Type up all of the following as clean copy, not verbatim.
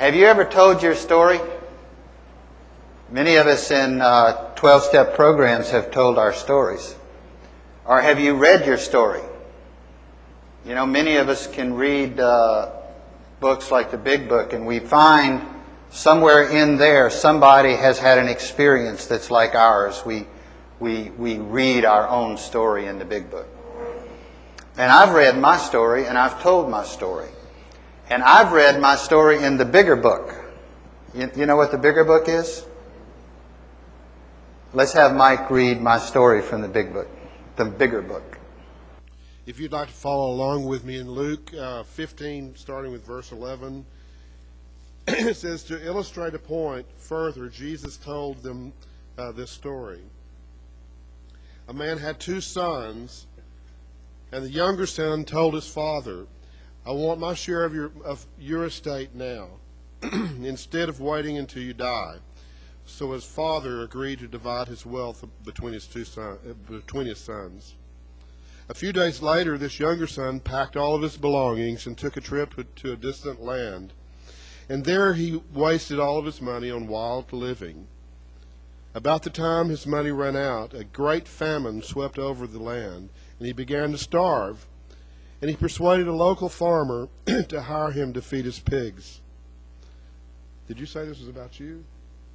Have you ever told your story? Many of us in 12-step programs have told our stories. Or have you read your story? You know, many of us can read books like the Big Book, and we find somewhere in there somebody has had an experience that's like ours. We read our own story in the Big Book. And I've read my story, and I've told my story. And I've read my story in the bigger book. You know what the bigger book is? Let's have Mike read my story from the Big Book, the bigger book. If you'd like to follow along with me in Luke 15, starting with verse 11, it says, to illustrate a point further, Jesus told them this story. A man had 2 sons, and the younger son told his father, I want my share of your estate now, instead of waiting until you die. So his father agreed to divide his wealth between his sons. A few days later, this younger son packed all of his belongings and took a trip to a distant land. And there he wasted all of his money on wild living. About the time his money ran out, a great famine swept over the land, and he began to starve. And he persuaded a local farmer to hire him to feed his pigs. Did you say this was about you?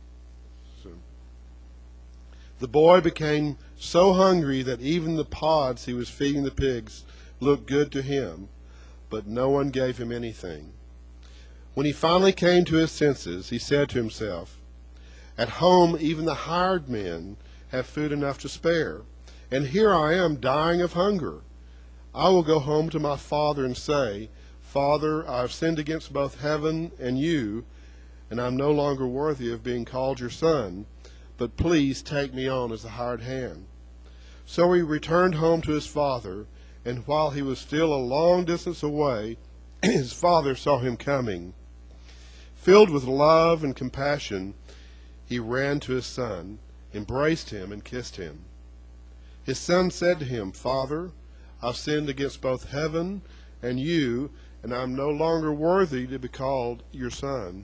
The boy became so hungry that even the pods he was feeding the pigs looked good to him, but no one gave him anything. When he finally came to his senses, he said to himself, at home even the hired men have food enough to spare, and here I am dying of hunger. I will go home to my father and say, Father, I have sinned against both heaven and you, and I'm no longer worthy of being called your son, but please take me on as a hired hand. So he returned home to his father, and while he was still a long distance away, his father saw him coming. Filled with love and compassion, he ran to his son, embraced him, and kissed him. His son said to him, Father, I've sinned against both heaven and you, and I'm no longer worthy to be called your son.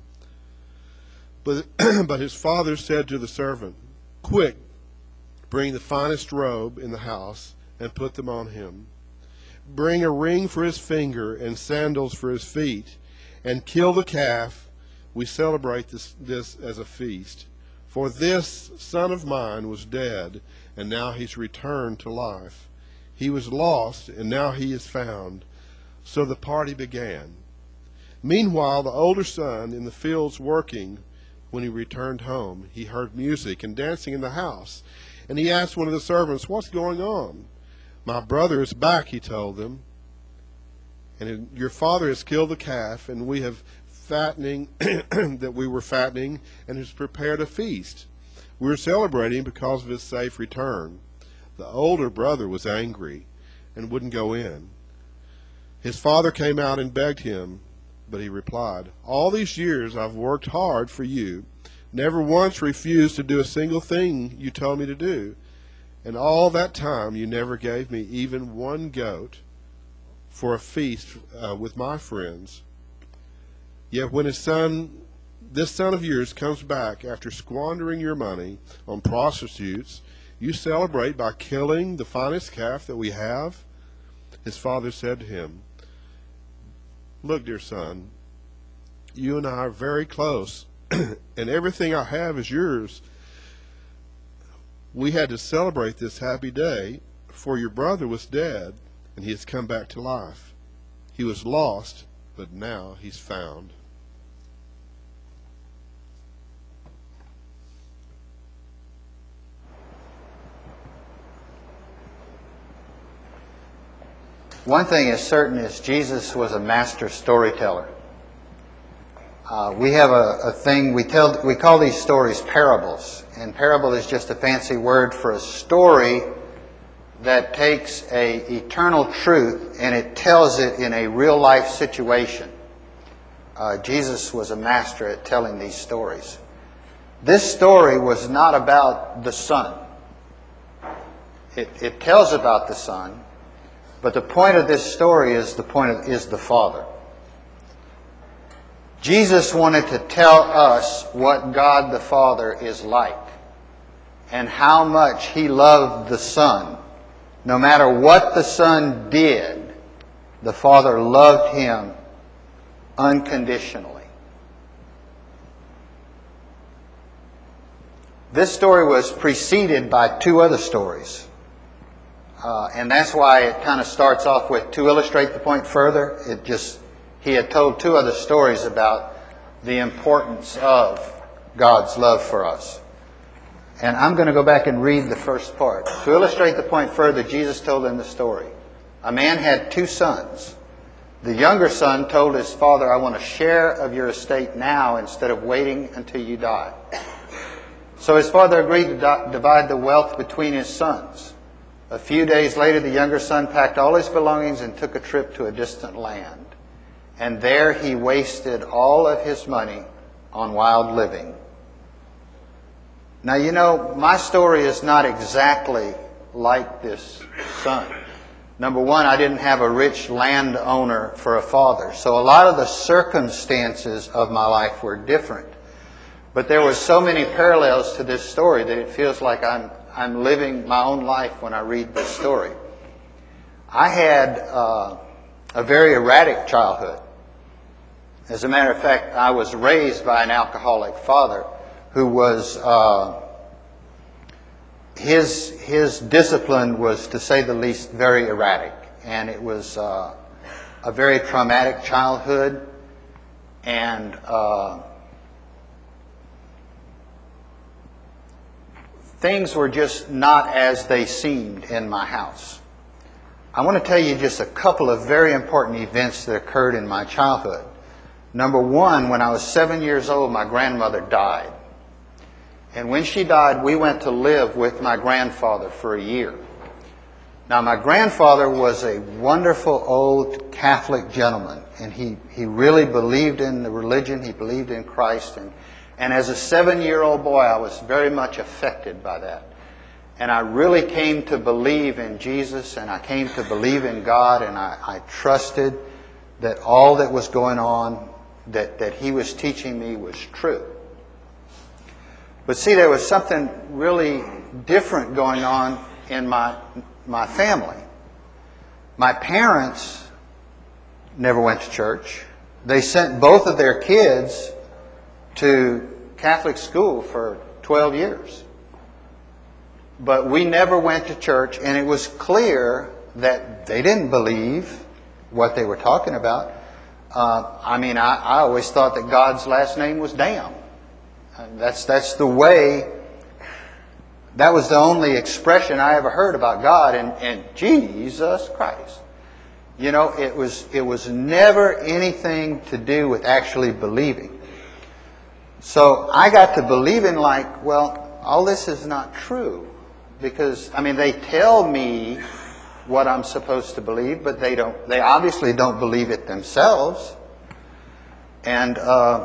But his father said to the servant, quick, bring the finest robe in the house and put them on him. Bring a ring for his finger and sandals for his feet, and kill the calf. We celebrate this as a feast. For this son of mine was dead, and now he's returned to life. He was lost, and now he is found. So the party began. Meanwhile, the older son in the fields working, when he returned home, he heard music and dancing in the house, and he asked one of the servants, what's going on? My brother is back, he told them, and your father has killed the calf, and we have fattening that we were fattening, and has prepared a feast. We were celebrating because of his safe return. The older brother was angry and wouldn't go in. His father came out and begged him, but he replied, all these years I've worked hard for you, never once refused to do a single thing you told me to do, and all that time you never gave me even one goat for a feast with my friends. Yet when this son of yours comes back after squandering your money on prostitutes, you celebrate by killing the finest calf that we have? His father said to him, look, dear son, you and I are very close, and everything I have is yours. We had to celebrate this happy day, for your brother was dead, and he has come back to life. He was lost, but now he's found. One thing is certain is Jesus was a master storyteller. We have a thing, we call these stories parables. And parable is just a fancy word for a story that takes an eternal truth and it tells it in a real life situation. Jesus was a master at telling these stories. This story was not about the Son. It tells about the Son, but the point of this story is the Father. Jesus wanted to tell us what God the Father is like and how much He loved the Son. No matter what the Son did, the Father loved Him unconditionally. This story was preceded by two other stories. And that's why it kind of starts off with, to illustrate the point further, he had told two other stories about the importance of God's love for us. And I'm going to go back and read the first part. To illustrate the point further, Jesus told in the story, a man had two sons. The younger son told his father, I want a share of your estate now instead of waiting until you die. So his father agreed to divide the wealth between his sons. A few days later, the younger son packed all his belongings and took a trip to a distant land. And there he wasted all of his money on wild living. Now, you know, my story is not exactly like this son. Number one, I didn't have a rich landowner for a father. So a lot of the circumstances of my life were different. But there were so many parallels to this story that it feels like I'm living my own life when I read this story. I had a very erratic childhood. As a matter of fact, I was raised by an alcoholic father who was, his discipline was, to say the least, very erratic. And it was a very traumatic childhood. And things were just not as they seemed in my house. I want to tell you just a couple of very important events that occurred in my childhood. Number one, when I was 7 years old, my grandmother died. And when she died, we went to live with my grandfather for a year. Now, my grandfather was a wonderful old Catholic gentleman, and he really believed in the religion. He believed in Christ. And as a 7-year-old boy, I was very much affected by that. And I really came to believe in Jesus, and I came to believe in God, and I trusted that all that was going on, that He was teaching me, was true. But see, there was something really different going on in my family. My parents never went to church. They sent both of their kids to Catholic school for 12 years. But we never went to church, and it was clear that they didn't believe what they were talking about. I always thought that God's last name was Damn. That's the way, that was the only expression I ever heard about God, and Jesus Christ. You know, it was never anything to do with actually believing. So I got to believing like, well, all this is not true. Because, they tell me what I'm supposed to believe, but they obviously don't believe it themselves. And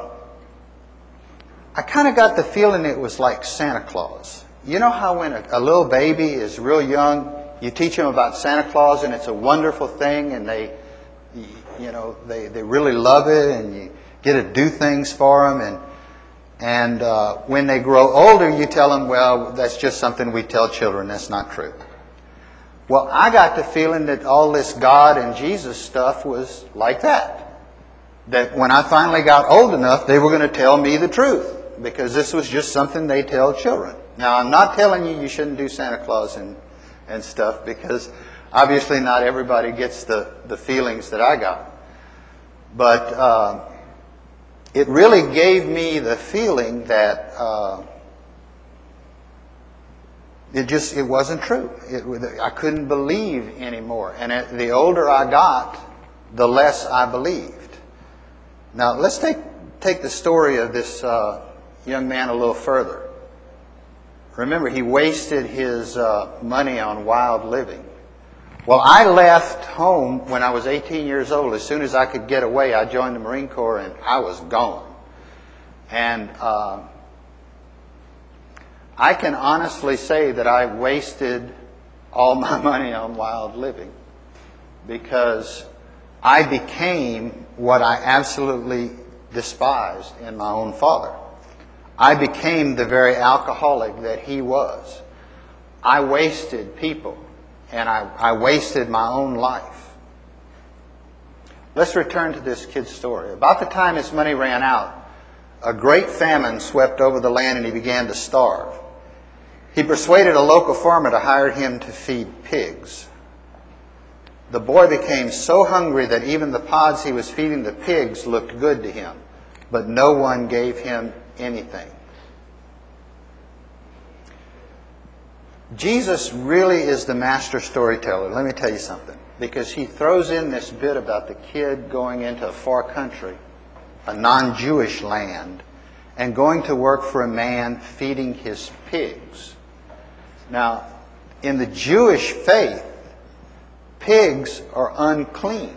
I kind of got the feeling it was like Santa Claus. You know how when a little baby is real young, you teach them about Santa Claus and it's a wonderful thing, and they really love it, and you get to do things for them, and when they grow older, you tell them, well, that's just something we tell children. That's not true. Well, I got the feeling that all this God and Jesus stuff was like that. That when I finally got old enough, they were going to tell me the truth, because this was just something they tell children. Now, I'm not telling you shouldn't do Santa Claus and stuff, because obviously not everybody gets the feelings that I got. But it really gave me the feeling that it wasn't true. I couldn't believe anymore. And the older I got, the less I believed. Now, let's take the story of this young man a little further. Remember, he wasted his money on wild living. Well, I left home when I was 18 years old. As soon as I could get away, I joined the Marine Corps, and I was gone. And I can honestly say that I wasted all my money on wild living, because I became what I absolutely despised in my own father. I became the very alcoholic that he was. I wasted people, and I wasted my own life. Let's return to this kid's story. About the time his money ran out, a great famine swept over the land and he began to starve. He persuaded a local farmer to hire him to feed pigs. The boy became so hungry that even the pods he was feeding the pigs looked good to him, but no one gave him anything. Jesus really is the master storyteller. Let me tell you something. Because he throws in this bit about the kid going into a far country, a non-Jewish land, and going to work for a man feeding his pigs. Now, in the Jewish faith, pigs are unclean.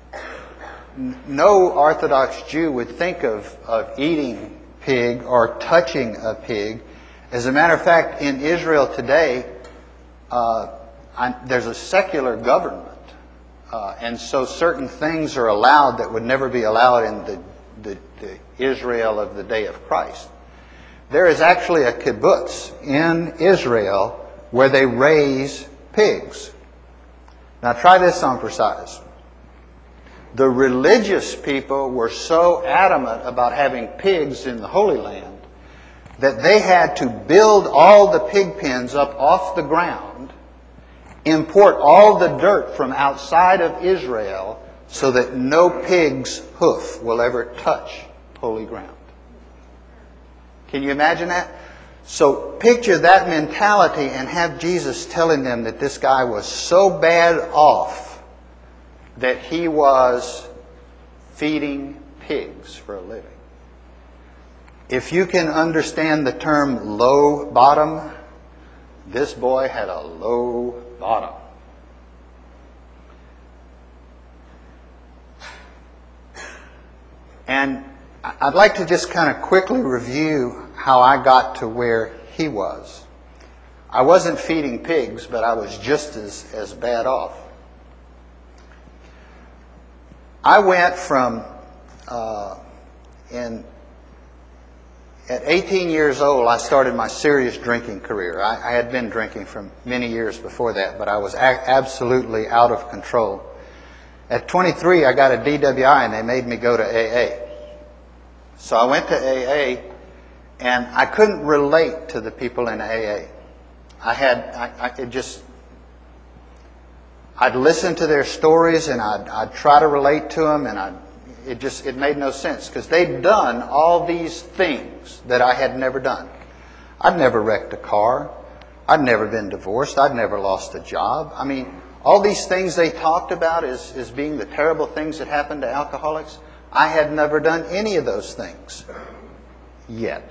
No Orthodox Jew would think of eating pig or touching a pig. As a matter of fact, in Israel today, there's a secular government. And so certain things are allowed that would never be allowed in the Israel of the day of Christ. There is actually a kibbutz in Israel where they raise pigs. Now try this on for size. The religious people were so adamant about having pigs in the Holy Land that they had to build all the pig pens up off the ground, import all the dirt from outside of Israel so that no pig's hoof will ever touch holy ground. Can you imagine that? So picture that mentality and have Jesus telling them that this guy was so bad off that he was feeding pigs for a living. If you can understand the term low bottom, this boy had a low bottom. And I'd like to just kind of quickly review how I got to where he was. I wasn't feeding pigs, but I was just as bad off. I went from, at 18 years old, I started my serious drinking career. I had been drinking for many years before that, but I was absolutely out of control. At 23, I got a DWI, and they made me go to AA. So I went to AA, and I couldn't relate to the people in AA. I'd listen to their stories, and I'd try to relate to them, and it made no sense because they'd done all these things that I had never done. I'd never wrecked a car. I'd never been divorced. I'd never lost a job. I mean, all these things they talked about as being the terrible things that happen to alcoholics, I had never done any of those things yet.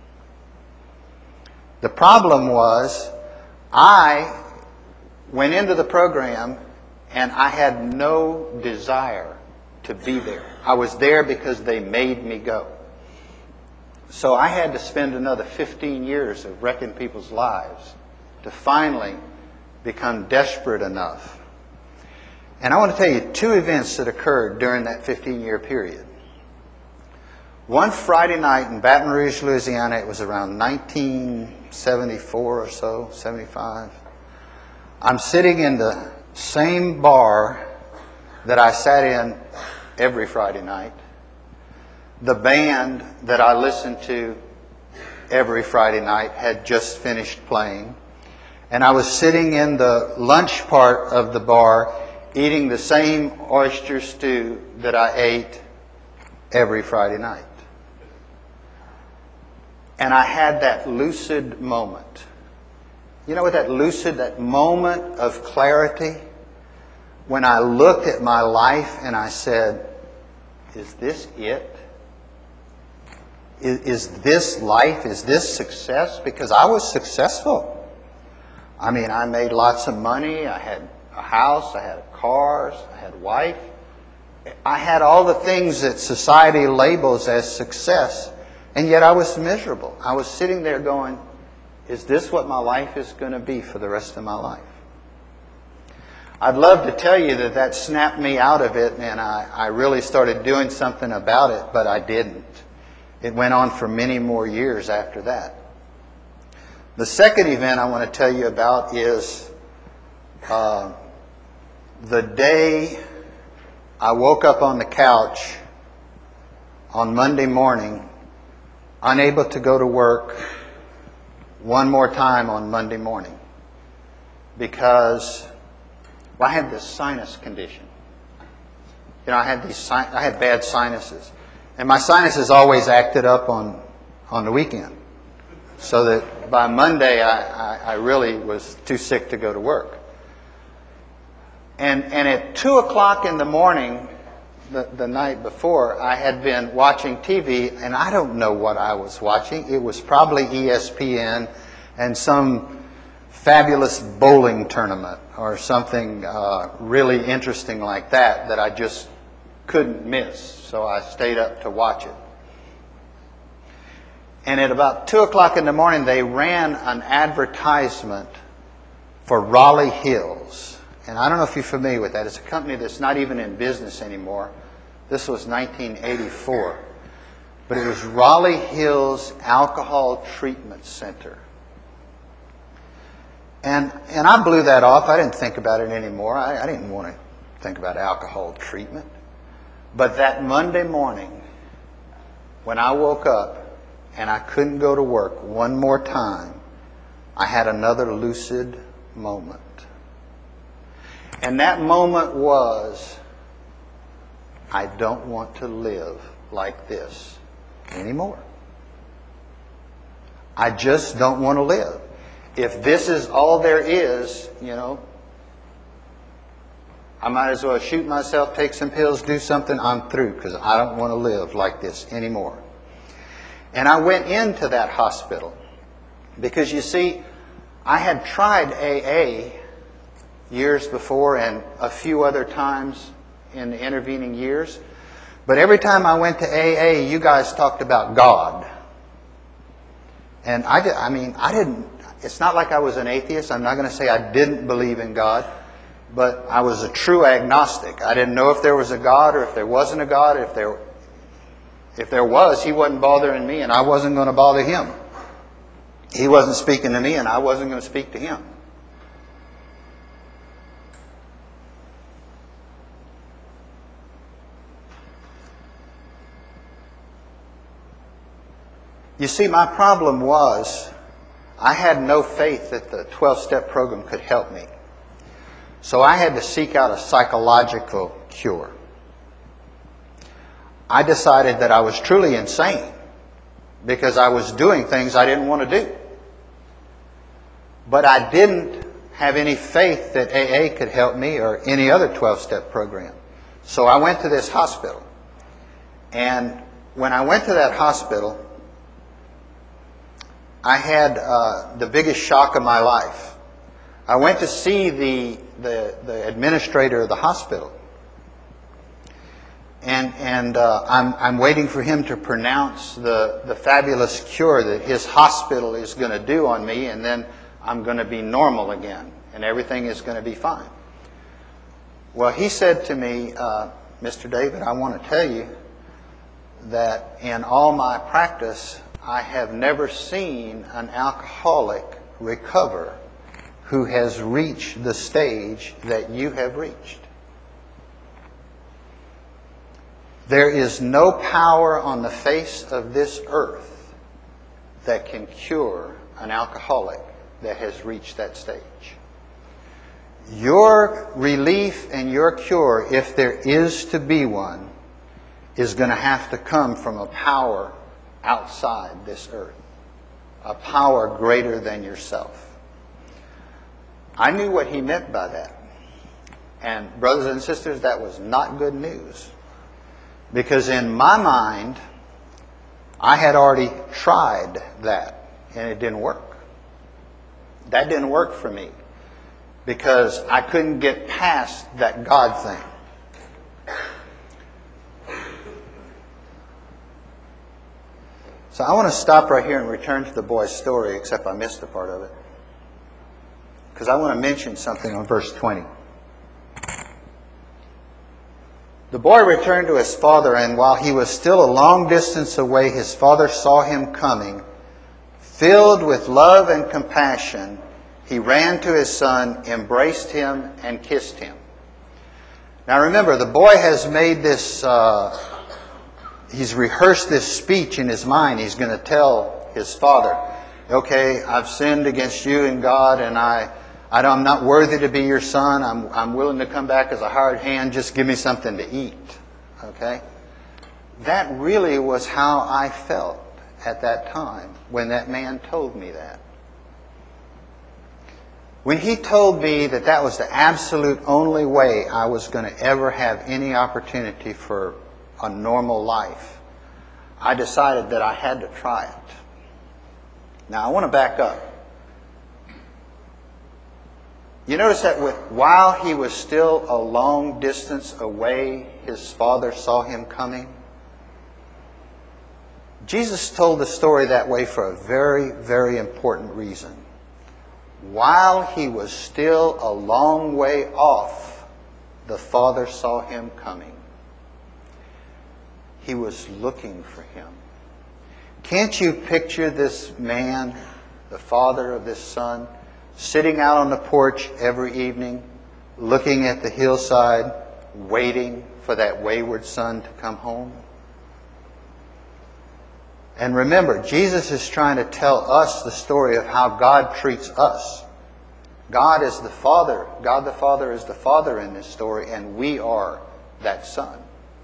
The problem was I went into the program and I had no desire to be there. I was there because they made me go. So I had to spend another 15 years of wrecking people's lives to finally become desperate enough. And I want to tell you two events that occurred during that 15-year period. One Friday night in Baton Rouge, Louisiana, it was around 1974 or so, 75. I'm sitting in the same bar that I sat in every Friday night. The band that I listened to every Friday night had just finished playing. And I was sitting in the lunch part of the bar eating the same oyster stew that I ate every Friday night. And I had that lucid moment. You know what that moment of clarity? When I looked at my life and I said, is this it? Is this life? Is this success? Because I was successful. I mean, I made lots of money. I had a house. I had cars. I had a wife. I had all the things that society labels as success. And yet I was miserable. I was sitting there going, is this what my life is going to be for the rest of my life? I'd love to tell you that that snapped me out of it and I really started doing something about it, but I didn't. It went on for many more years after that. The second event I want to tell you about is the day I woke up on the couch on Monday morning, unable to go to work one more time on Monday morning because I had this sinus condition. You know, I had bad sinuses, and my sinuses always acted up on the weekend, so that by Monday I really was too sick to go to work. And at 2 o'clock in the morning, the night before, I had been watching TV, and I don't know what I was watching. It was probably ESPN and some fabulous bowling tournament or something really interesting like that I just couldn't miss. So I stayed up to watch it. And at about 2 o'clock in the morning, they ran an advertisement for Raleigh Hills. And I don't know if you're familiar with that. It's a company that's not even in business anymore. This was 1984. But it was Raleigh Hills Alcohol Treatment Center. And I blew that off. I didn't think about it anymore. I didn't want to think about alcohol treatment. But that Monday morning, when I woke up and I couldn't go to work one more time, I had another lucid moment. And that moment was, I don't want to live like this anymore. I just don't want to live. If this is all there is, you know, I might as well shoot myself, take some pills, do something. I'm through because I don't want to live like this anymore. And I went into that hospital because, you see, I had tried AA years before and a few other times in the intervening years. But every time I went to AA, you guys talked about God. And I didn't, it's not like I was an atheist. I'm not going to say I didn't believe in God. But I was a true agnostic. I didn't know if there was a God or if there wasn't a God. If there was, He wasn't bothering me and I wasn't going to bother Him. He wasn't speaking to me and I wasn't going to speak to Him. You see, my problem was I had no faith that the 12-step program could help me. So I had to seek out a psychological cure. I decided that I was truly insane because I was doing things I didn't want to do. But I didn't have any faith that AA could help me or any other 12-step program. So I went to this hospital. And when I went to that hospital, I had the biggest shock of my life. I went to see the administrator of the hospital. And I'm waiting for him to pronounce the fabulous cure that his hospital is going to do on me, and then I'm going to be normal again, and everything is going to be fine. Well, he said to me, Mr. David, I want to tell you that in all my practice, I have never seen an alcoholic recover who has reached the stage that you have reached. There is no power on the face of this earth that can cure an alcoholic that has reached that stage. Your relief and your cure, if there is to be one, is going to have to come from a power outside this earth, a power greater than yourself. I knew what he meant by that. And brothers and sisters, that was not good news. Because in my mind, I had already tried that, and it didn't work. That didn't work for me, because I couldn't get past that God thing. So I want to stop right here and return to the boy's story, except I missed a part of it. Because I want to mention something on verse 20. The boy returned to his father, and while he was still a long distance away, his father saw him coming. Filled with love and compassion, he ran to his son, embraced him, and kissed him. Now remember, the boy has made this, he's rehearsed this speech in his mind. He's going to tell his father, okay, I've sinned against you and God, and I'm not worthy to be your son. I'm willing to come back as a hired hand. Just give me something to eat. Okay? That really was how I felt at that time when that man told me that. When he told me that that was the absolute only way I was going to ever have any opportunity for a normal life, I decided that I had to try it. Now, I want to back up. You notice that while he was still a long distance away, his father saw him coming? Jesus told the story that way for a very, very important reason. While he was still a long way off, the father saw him coming. He was looking for him. Can't you picture this man, the father of this son, sitting out on the porch every evening, looking at the hillside, waiting for that wayward son to come home? And remember, Jesus is trying to tell us the story of how God treats us. God is the Father. God the Father is the Father in this story, and we are that Son.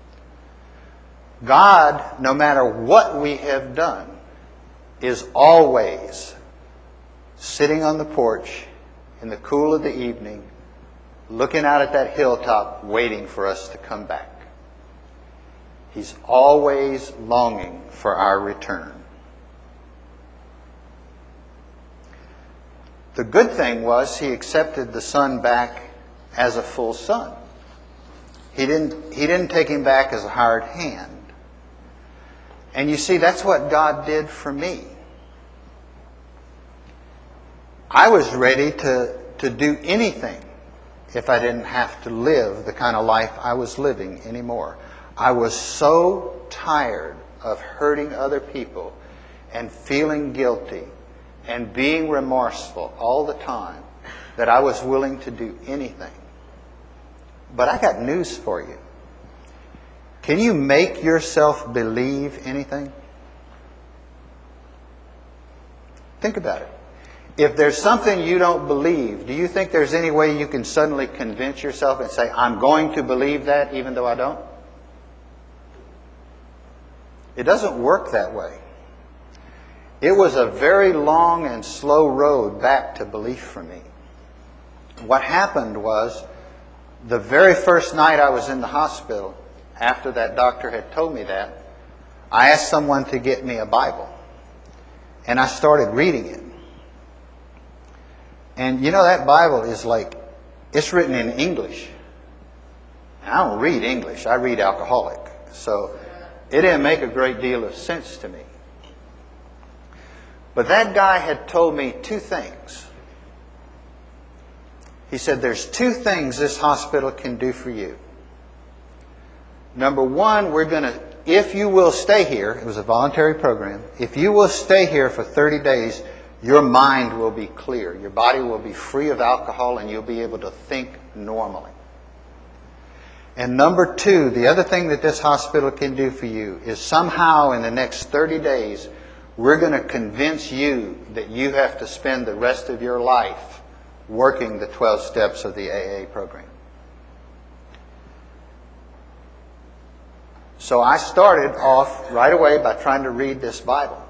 God, no matter what we have done, is always sitting on the porch in the cool of the evening, looking out at that hilltop, waiting for us to come back. He's always longing for our return. The good thing was he accepted the son back as a full son. He didn't take him back as a hired hand. And you see, that's what God did for me. I was ready to do anything if I didn't have to live the kind of life I was living anymore. I was so tired of hurting other people and feeling guilty and being remorseful all the time that I was willing to do anything. But I got news for you. Can you make yourself believe anything? Think about it. If there's something you don't believe, do you think there's any way you can suddenly convince yourself and say, I'm going to believe that even though I don't? It doesn't work that way. It was a very long and slow road back to belief for me. What happened was, the very first night I was in the hospital, after that doctor had told me that, I asked someone to get me a Bible. And I started reading it. And you know, that Bible is it's written in English. And I don't read English. I read alcoholic. So it didn't make a great deal of sense to me. But that guy had told me two things. He said, there's two things this hospital can do for you. Number one, if you will stay here, it was a voluntary program, if you will stay here for 30 days, your mind will be clear. Your body will be free of alcohol and you'll be able to think normally. And number two, the other thing that this hospital can do for you is somehow in the next 30 days, we're going to convince you that you have to spend the rest of your life working the 12 steps of the AA program. So I started off right away by trying to read this Bible.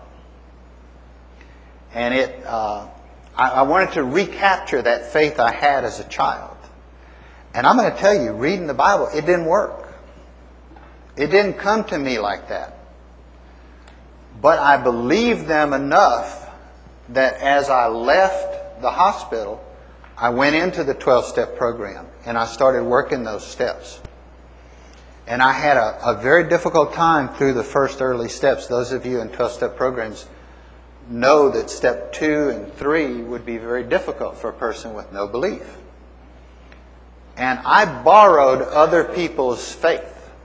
And I wanted to recapture that faith I had as a child. And I'm going to tell you, reading the Bible, it didn't work. It didn't come to me like that. But I believed them enough that as I left the hospital, I went into the 12-step program and I started working those steps. And I had a very difficult time through the first early steps. Those of you in 12-step programs know that step 2 and 3 would be very difficult for a person with no belief. And I borrowed other people's faith.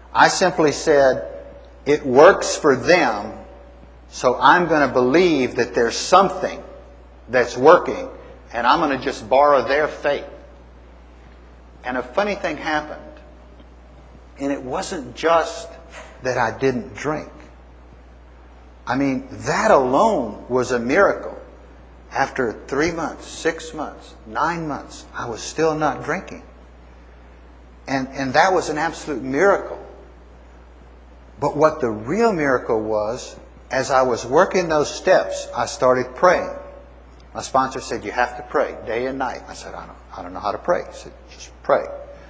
I simply said, it works for them, so I'm going to believe that there's something that's working, and I'm going to just borrow their faith. And a funny thing happened. And it wasn't just that I didn't drink. I mean, that alone was a miracle. After 3 months, 6 months, 9 months, I was still not drinking. And that was an absolute miracle. But what the real miracle was, as I was working those steps, I started praying. My sponsor said, you have to pray day and night. I said, I don't know how to pray. He said, just pray.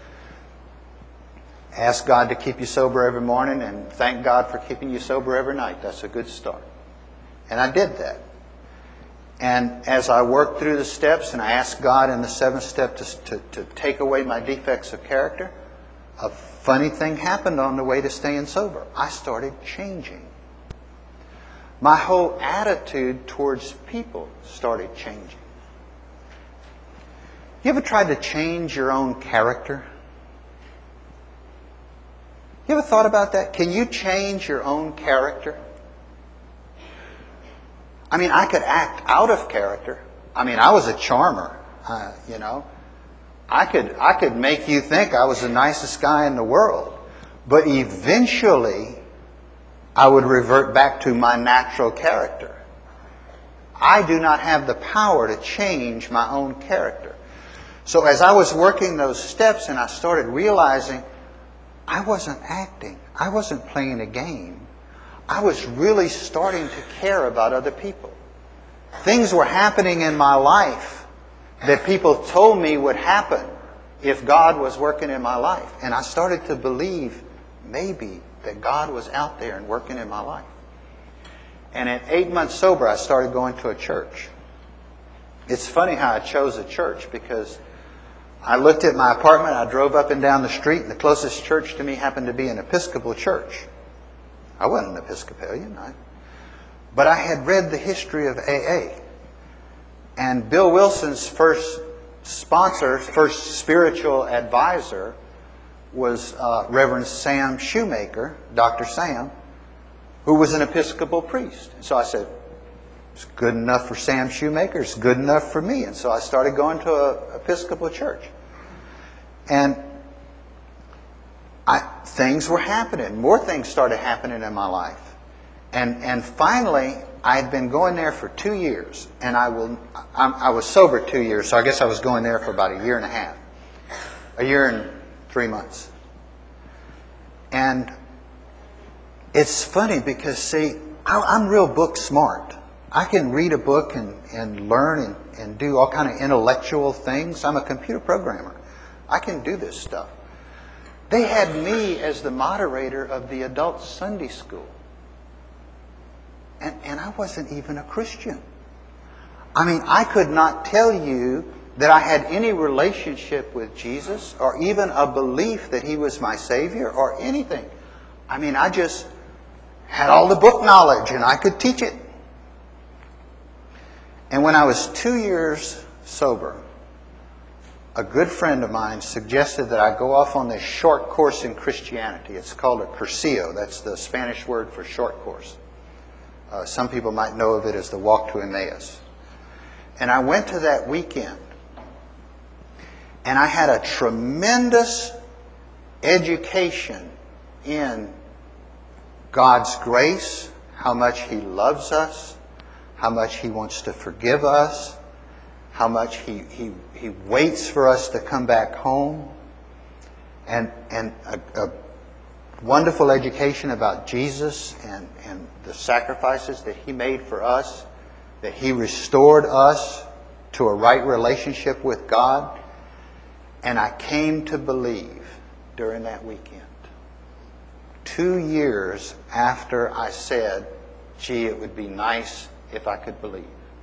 Ask God to keep you sober every morning and thank God for keeping you sober every night. That's a good start. And I did that. And as I worked through the steps and I asked God in the 7th step to take away my defects of character, a funny thing happened on the way to staying sober. I started changing. My whole attitude towards people started changing. You ever tried to change your own character? You ever thought about that? Can you change your own character? I mean, I could act out of character. I mean, I was a charmer, you know. I could make you think I was the nicest guy in the world. But eventually, I would revert back to my natural character. I do not have the power to change my own character. So as I was working those steps and I started realizing I wasn't acting, I wasn't playing a game, I was really starting to care about other people. Things were happening in my life that people told me would happen if God was working in my life. And I started to believe maybe that God was out there and working in my life. And at 8 months sober, I started going to a church. It's funny how I chose a church, because I looked at my apartment, I drove up and down the street, and the closest church to me happened to be an Episcopal church. I wasn't an Episcopalian, but I had read the history of AA. And Bill Wilson's first sponsor, first spiritual advisor, was Reverend Sam Shoemaker, Dr. Sam, who was an Episcopal priest. And so I said, it's good enough for Sam Shoemaker, it's good enough for me. And so I started going to an Episcopal church. And things were happening. More things started happening in my life. And finally, I had been going there for 2 years. And I was sober 2 years, so I guess I was going there for about 1.5 years. 1 year and 3 months. And it's funny because, see, I'm real book smart. I can read a book and learn and do all kind of intellectual things. I'm a computer programmer. I can do this stuff. They had me as the moderator of the adult Sunday school. And I wasn't even a Christian. I mean, I could not tell you that I had any relationship with Jesus or even a belief that He was my Savior or anything. I mean, I just had all the book knowledge and I could teach it. And when I was 2 years sober, a good friend of mine suggested that I go off on this short course in Christianity. It's called a Cursillo. That's the Spanish word for short course. Some people might know of it as the Walk to Emmaus. And I went to that weekend. And I had a tremendous education in God's grace, how much He loves us, how much He wants to forgive us, how much He waits for us to come back home, and a wonderful education about Jesus and the sacrifices that He made for us, that He restored us to a right relationship with God. And I came to believe during that weekend. 2 years after I said, gee, it would be nice if I could believe.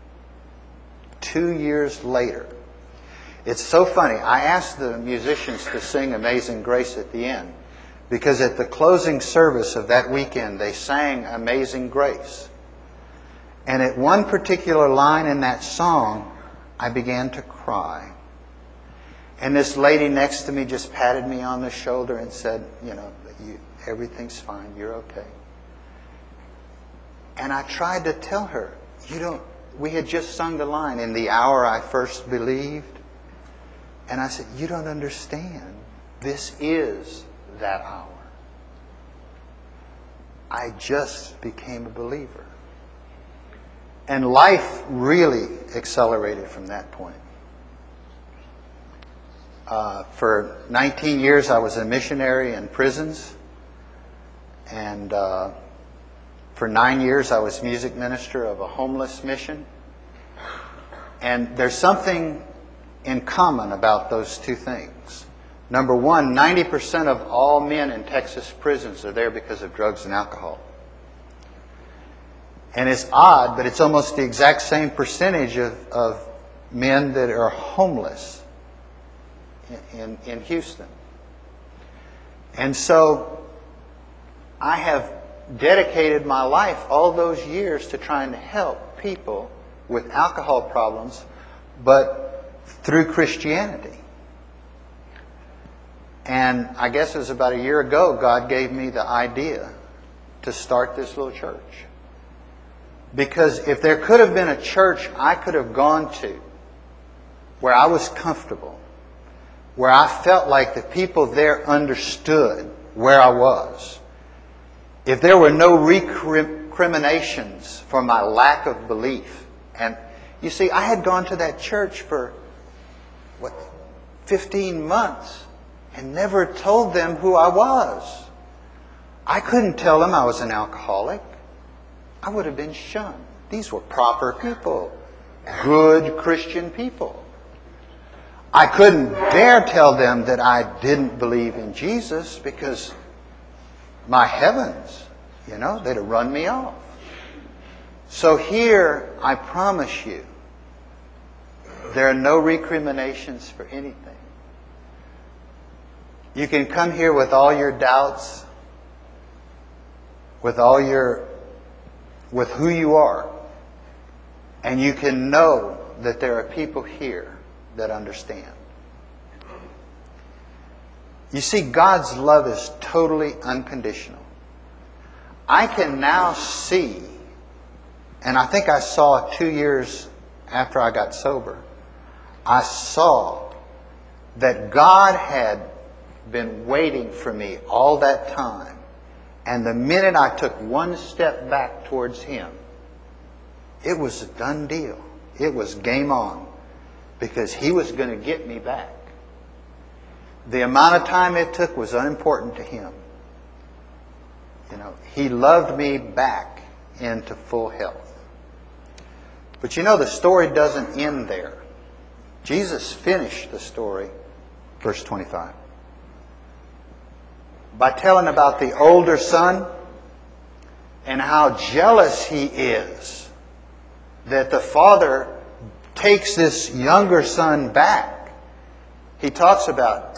2 years later. It's so funny. I asked the musicians to sing Amazing Grace at the end, because at the closing service of that weekend, they sang Amazing Grace. And at one particular line in that song, I began to cry. And this lady next to me just patted me on the shoulder and said, you know, Everything's fine. You're okay. And I tried to tell her, we had just sung the line, in the hour I first believed. And I said, you don't understand. This is that hour. I just became a believer. And life really accelerated from that point. For 19 years, I was a missionary in prisons. And for 9 years, I was music minister of a homeless mission. And there's something in common about those two things. Number one, 90% of all men in Texas prisons are there because of drugs and alcohol. And it's odd, but it's almost the exact same percentage of men that are homeless in Houston. And so I have dedicated my life all those years to trying to help people with alcohol problems, but through Christianity. And I guess it was about a year ago, God gave me the idea to start this little church. Because if there could have been a church I could have gone to where I was comfortable, where I felt like the people there understood where I was, if there were no recriminations for my lack of belief. And you see, I had gone to that church for 15 months and never told them who I was. I couldn't tell them I was an alcoholic. I would have been shunned. These were proper people, good Christian people. I couldn't dare tell them that I didn't believe in Jesus, because my heavens, they'd have run me off. So here, I promise you, there are no recriminations for anything. You can come here with all your doubts, with who you are, and you can know that there are people here that understand. You see, God's love is totally unconditional. I can now see, and I think I saw 2 years after I got sober, I saw that God had been waiting for me all that time. And the minute I took one step back towards Him, it was a done deal. It was game on, because He was going to get me back. The amount of time it took was unimportant to Him. He loved me back into full health. But the story doesn't end there. Jesus finished the story, verse 25, by telling about the older son and how jealous he is that the father takes this younger son back. He talks about,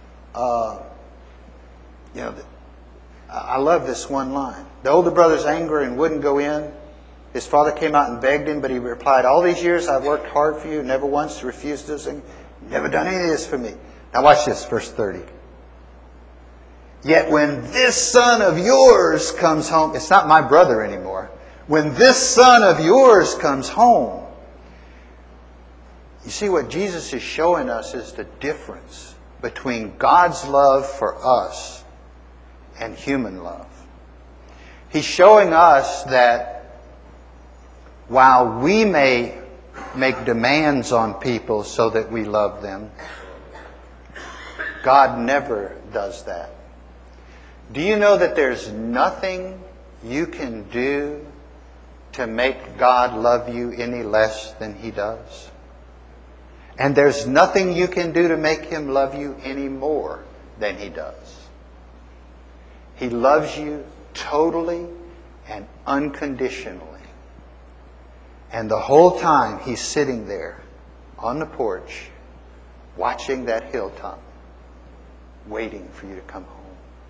I love this one line. The older brother's angry and wouldn't go in. His father came out and begged him, but he replied, "All these years I've worked hard for you, never once refused this thing. Never done any of this for me." Now watch this, verse 30. "Yet when this son of yours comes home," it's not my brother anymore. "When this son of yours comes home," you see, what Jesus is showing us is the difference between God's love for us and human love. He's showing us that while we may make demands on people so that we love them, God never does that. Do you know that there's nothing you can do to make God love you any less than He does? And there's nothing you can do to make Him love you any more than He does. He loves you totally and unconditionally. And the whole time He's sitting there on the porch, watching that hilltop, waiting for you to come home.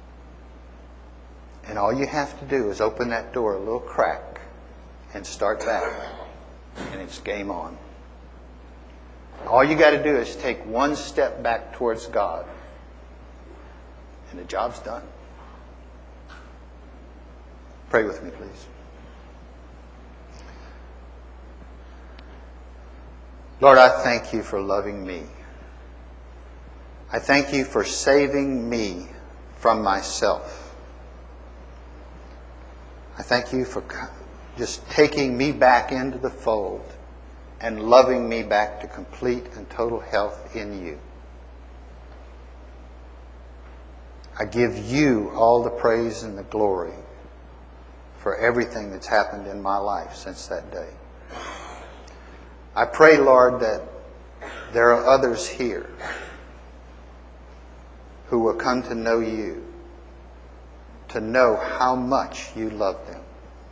And all you have to do is open that door a little crack and start back, and it's game on. All you got to do is take one step back towards God, and the job's done. Pray with me, please. Lord, I thank you for loving me. I thank you for saving me from myself. I thank you for just taking me back into the fold and loving me back to complete and total health in you. I give you all the praise and the glory for everything that's happened in my life since that day. I pray, Lord, that there are others here who will come to know you, to know how much you love them,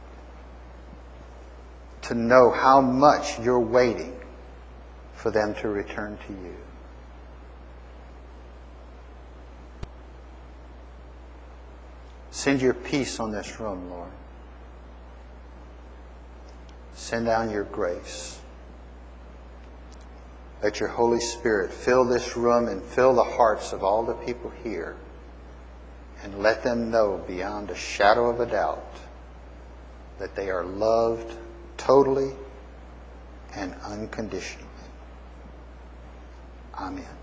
to know how much you're waiting for them to return to you. Send your peace on this room, Lord. Send down your grace. Let your Holy Spirit fill this room and fill the hearts of all the people here, and let them know beyond a shadow of a doubt that they are loved totally and unconditionally. Amen.